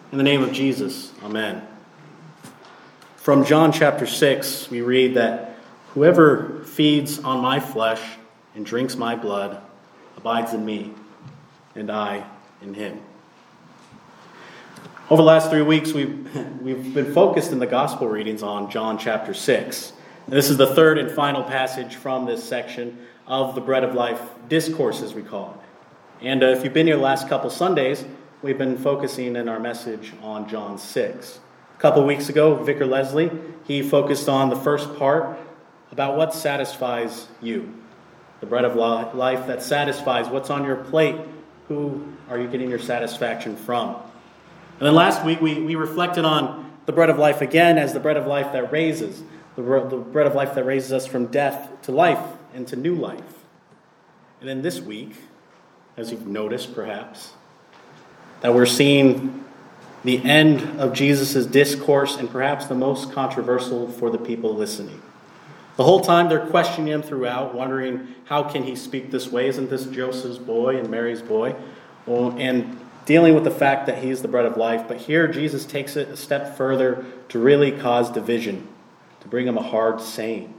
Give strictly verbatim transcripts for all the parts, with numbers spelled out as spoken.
In the name of Jesus, amen. From John chapter six, we read that whoever feeds on my flesh and drinks my blood abides in me, and I in him. Over the last three weeks, we've, we've been focused in the gospel readings on John chapter six. And this is the third and final passage from this section of the Bread of Life discourse, as we call it. And uh, if you've been here the last couple Sundays, we've been focusing in our message on John six. A couple weeks ago, Vicar Leslie, he focused on the first part about what satisfies you. The bread of life that satisfies what's on your plate. Who are you getting your satisfaction from? And then last week, we, we reflected on the bread of life again as the bread of life that raises. The, the bread of life that raises us from death to life and to new life. And then this week, as you've noticed perhaps, that we're seeing the end of Jesus' discourse and perhaps the most controversial for the people listening. The whole time they're questioning him throughout, wondering how can he speak this way? Isn't this Joseph's boy and Mary's boy? Well, and dealing with the fact that he's the bread of life. But here Jesus takes it a step further to really cause division, to bring him a hard saying.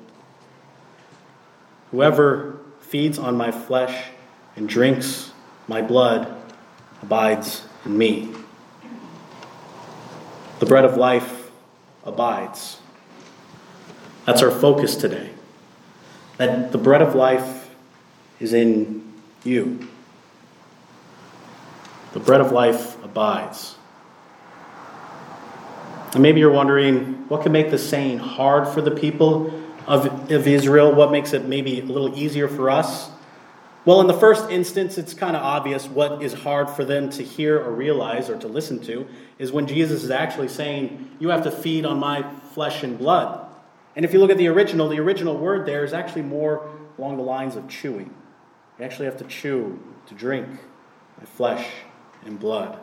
Whoever feeds on my flesh and drinks my blood abides in me. The bread of life abides. That's our focus today. That the bread of life is in you. The bread of life abides. And maybe you're wondering, what can make this saying hard for the people of, of Israel? What makes it maybe a little easier for us? Well, in the first instance, it's kind of obvious what is hard for them to hear or realize or to listen to is when Jesus is actually saying, you have to feed on my flesh and blood. And if you look at the original, the original word there is actually more along the lines of chewing. You actually have to chew, to drink my flesh and blood.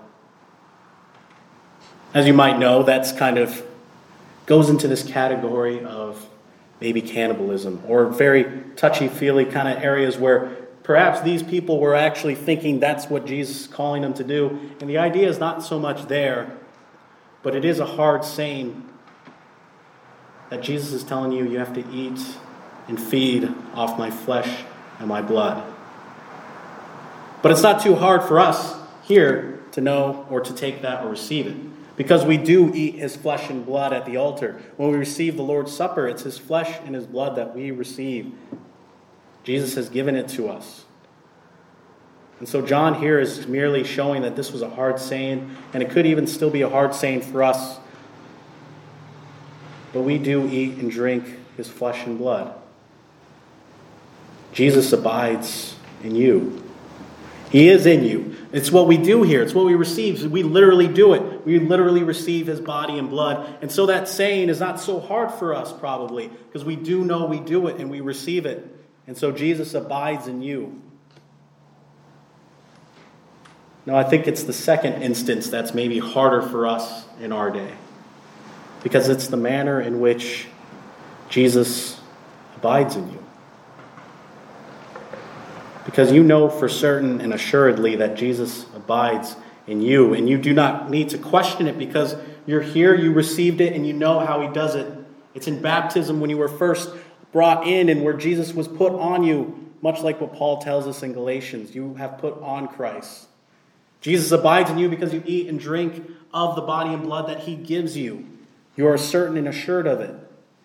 As you might know, that's kind of goes into this category of maybe cannibalism or very touchy-feely kind of areas where perhaps these people were actually thinking that's what Jesus is calling them to do. And the idea is not so much there, but it is a hard saying that Jesus is telling you you have to eat and feed off my flesh and my blood. But it's not too hard for us here to know or to take that or receive it. Because we do eat his flesh and blood at the altar. When we receive the Lord's Supper, it's his flesh and his blood that we receive. Jesus has given it to us. And so John here is merely showing that this was a hard saying, and it could even still be a hard saying for us. But we do eat and drink his flesh and blood. Jesus abides in you. He is in you. It's what we do here. It's what we receive. We literally do it. We literally receive his body and blood. And so that saying is not so hard for us probably, because we do know we do it and we receive it. And so Jesus abides in you. Now, I think it's the second instance that's maybe harder for us in our day, because it's the manner in which Jesus abides in you. Because you know for certain and assuredly that Jesus abides in you, and you do not need to question it because you're here, you received it, and you know how he does it. It's in baptism when you were first brought in and where Jesus was put on you, much like what Paul tells us in Galatians. You have put on Christ. Jesus abides in you because you eat and drink of the body and blood that he gives you. You are certain and assured of it.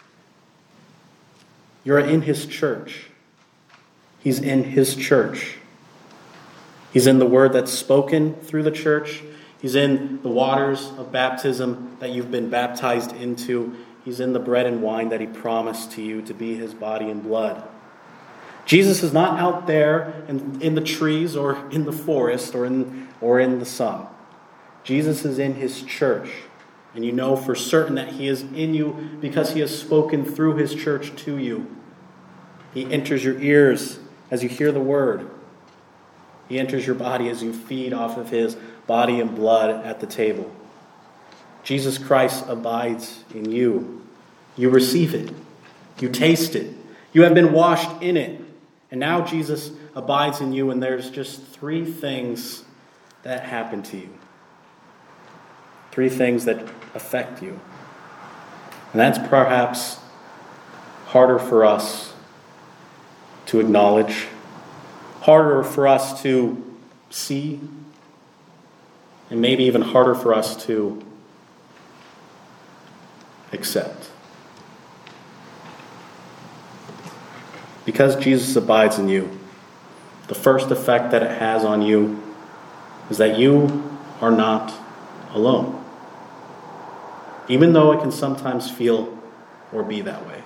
You're in his church. He's in his church. He's in the word that's spoken through the church. He's in the waters of baptism that you've been baptized into. He's in the bread and wine that he promised to you to be his body and blood. Jesus is not out there in, in the trees or in the forest or in, or in the sun. Jesus is in his church. And you know for certain that he is in you because he has spoken through his church to you. He enters your ears as you hear the word. He enters your body as you feed off of his body and blood at the table. Jesus Christ abides in you. You receive it. You taste it. You have been washed in it. And now Jesus abides in you, and there's just three things that happen to you. Three things that affect you. And that's perhaps harder for us to acknowledge, harder for us to see, and maybe even harder for us to accept. Because Jesus abides in you, the first effect that it has on you is that you are not alone. Even though it can sometimes feel or be that way.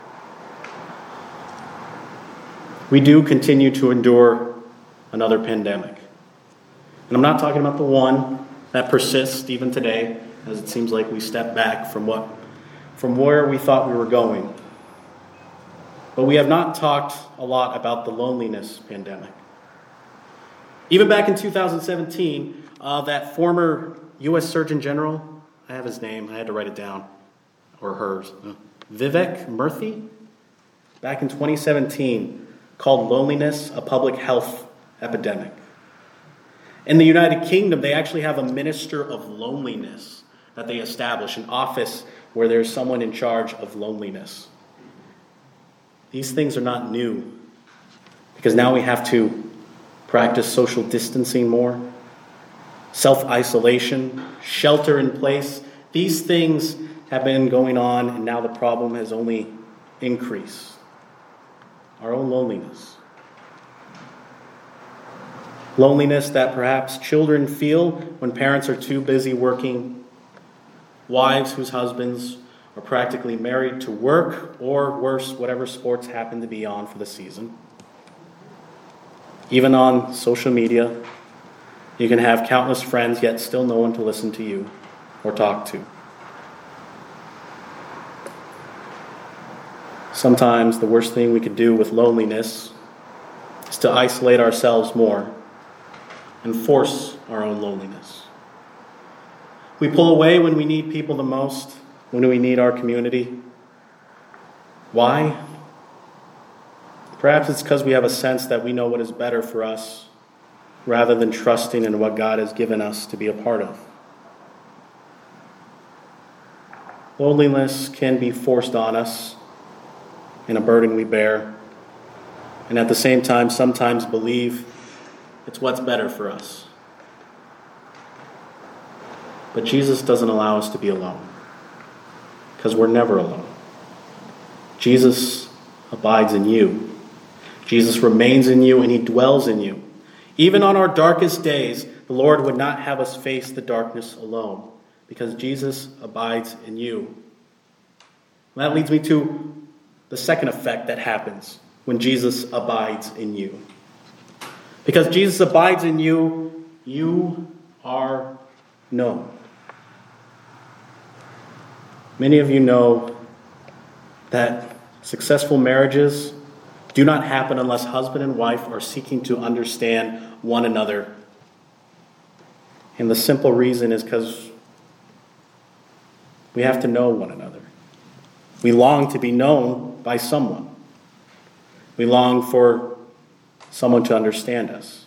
We do continue to endure another pandemic. And I'm not talking about the one that persists even today, as it seems like we step back from what, from where we thought we were going. But we have not talked a lot about the loneliness pandemic. Even back in two thousand seventeen, uh, that former U S Surgeon General, I have his name, I had to write it down, or hers, uh, Vivek Murthy, back in twenty seventeen, called loneliness a public health epidemic. In the United Kingdom, they actually have a minister of loneliness that they establish, an office where there's someone in charge of loneliness. These things are not new, because now we have to practice social distancing more, self-isolation, shelter in place. These things have been going on, and now the problem has only increased. Our own loneliness. Loneliness that perhaps children feel when parents are too busy working, wives whose husbands are practically married to work, or worse, whatever sports happen to be on for the season. Even on social media, you can have countless friends, yet still no one to listen to you or talk to. Sometimes the worst thing we could do with loneliness is to isolate ourselves more and force our own loneliness. We pull away when we need people the most, when we need our community. Why? Perhaps it's because we have a sense that we know what is better for us, rather than trusting in what God has given us to be a part of. Loneliness can be forced on us and a burden we bear, and at the same time sometimes believe it's what's better for us. But Jesus doesn't allow us to be alone, because we're never alone. Jesus abides in you. Jesus remains in you, and he dwells in you. Even on our darkest days, the Lord would not have us face the darkness alone, because Jesus abides in you. And that leads me to the second effect that happens when Jesus abides in you. Because Jesus abides in you, you are known. Many of you know that successful marriages do not happen unless husband and wife are seeking to understand one another. And the simple reason is because we have to know one another. We long to be known by someone. We long for someone to understand us.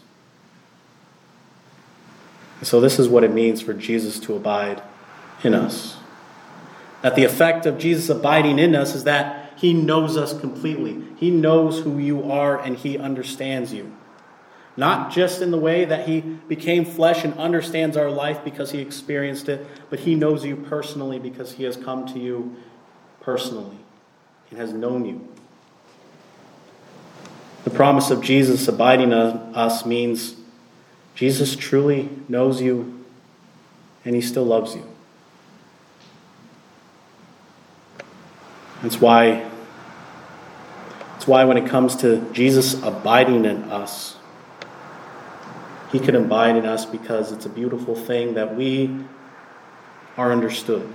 And so this is what it means for Jesus to abide in us. That the effect of Jesus abiding in us is that he knows us completely. He knows who you are, and he understands you. Not just in the way that he became flesh and understands our life because he experienced it, but he knows you personally because he has come to you personally and has known you. The promise of Jesus abiding in us means Jesus truly knows you, and he still loves you. That's why, that's why when it comes to Jesus abiding in us, he can abide in us because it's a beautiful thing that we are understood.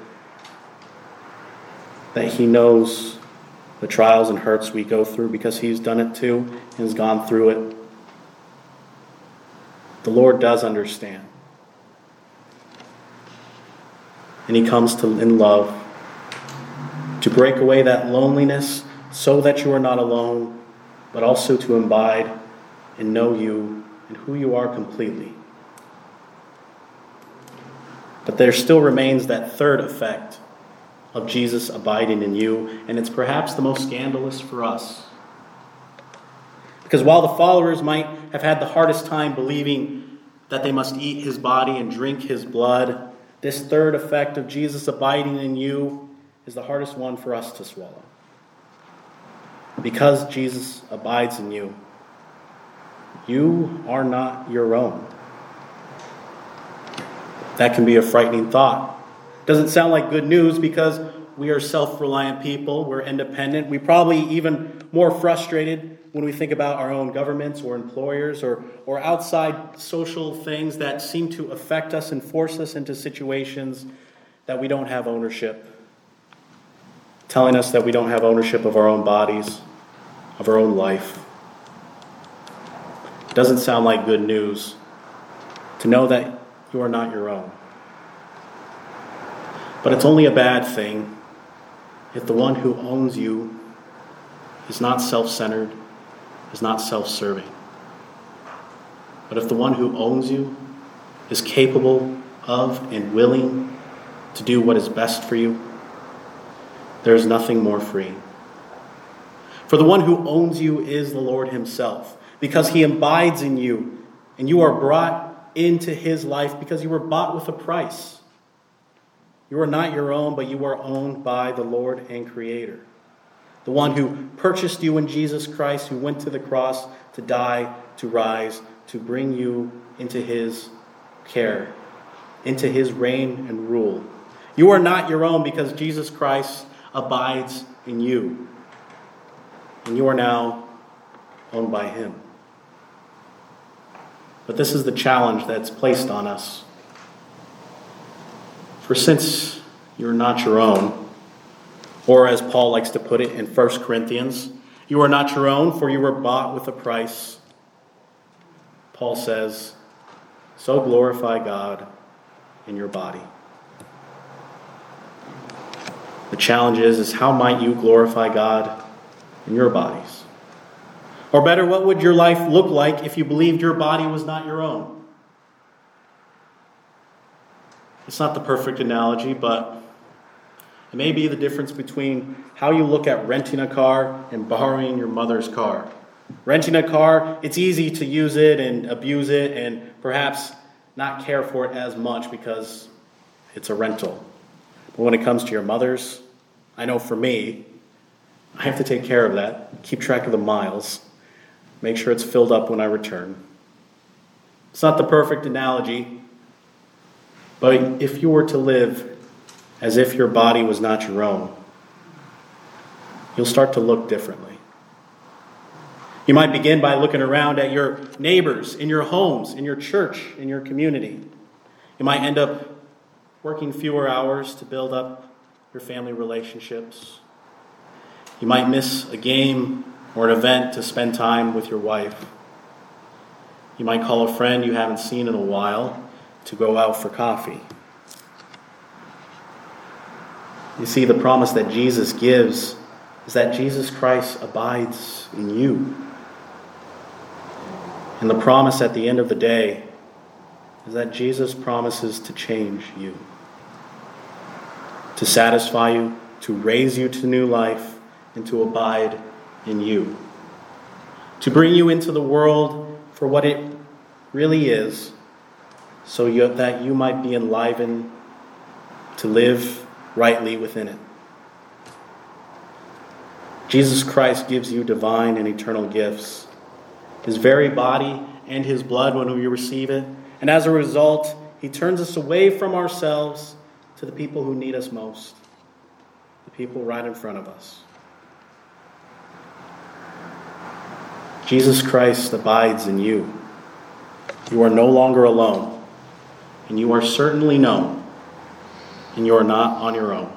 That he knows the trials and hurts we go through because he's done it too and has gone through it. The Lord does understand. And he comes to in love to break away that loneliness so that you are not alone, but also to abide and know you and who you are completely. But there still remains that third effect of Jesus abiding in you, and it's perhaps the most scandalous for us. Because while the followers might have had the hardest time believing that they must eat his body and drink his blood, this third effect of Jesus abiding in you is the hardest one for us to swallow. Because Jesus abides in you, you are not your own. That can be a frightening thought. Doesn't sound like good news because we are self-reliant people. We're independent. We probably even more frustrated when we think about our own governments or employers or, or outside social things that seem to affect us and force us into situations that we don't have ownership, telling us that we don't have ownership of our own bodies, of our own life. It doesn't sound like good news to know that you are not your own. But it's only a bad thing if the one who owns you is not self-centered, is not self-serving. But if the one who owns you is capable of and willing to do what is best for you, there is nothing more free. For the one who owns you is the Lord himself, because he abides in you, and you are brought into his life because you were bought with a price. You are not your own, but you are owned by the Lord and Creator. The one who purchased you in Jesus Christ, who went to the cross to die, to rise, to bring you into his care, into his reign and rule. You are not your own because Jesus Christ abides in you. And you are now owned by him. But this is the challenge that's placed on us. For since you're not your own, or as Paul likes to put it in First Corinthians, you are not your own, for you were bought with a price. Paul says, so glorify God in your body. The challenge is, is how might you glorify God in your bodies? Or better, what would your life look like if you believed your body was not your own? It's not the perfect analogy, but it may be the difference between how you look at renting a car and borrowing your mother's car. Renting a car, it's easy to use it and abuse it and perhaps not care for it as much because it's a rental. But when it comes to your mother's, I know for me, I have to take care of that, keep track of the miles, make sure it's filled up when I return. It's not the perfect analogy, but if you were to live as if your body was not your own, you'll start to look differently. You might begin by looking around at your neighbors, in your homes, in your church, in your community. You might end up working fewer hours to build up your family relationships. You might miss a game or an event to spend time with your wife. You might call a friend you haven't seen in a while to go out for coffee. You see, the promise that Jesus gives is that Jesus Christ abides in you. And the promise at the end of the day is that Jesus promises to change you, to satisfy you, to raise you to new life, and to abide in you, to bring you into the world for what it really is, so you, that you might be enlivened to live rightly within it. Jesus Christ gives you divine and eternal gifts, his very body and his blood when we receive it, and as a result, he turns us away from ourselves to the people who need us most, the people right in front of us. Jesus Christ abides in you. You are no longer alone, and you are certainly known, and you are not on your own.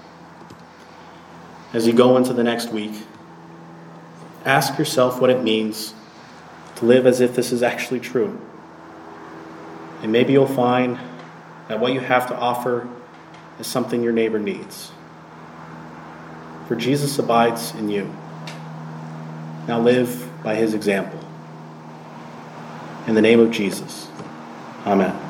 As you go into the next week, ask yourself what it means to live as if this is actually true. And maybe you'll find that what you have to offer is something your neighbor needs. For Jesus abides in you. Now live by his example. In the name of Jesus, amen.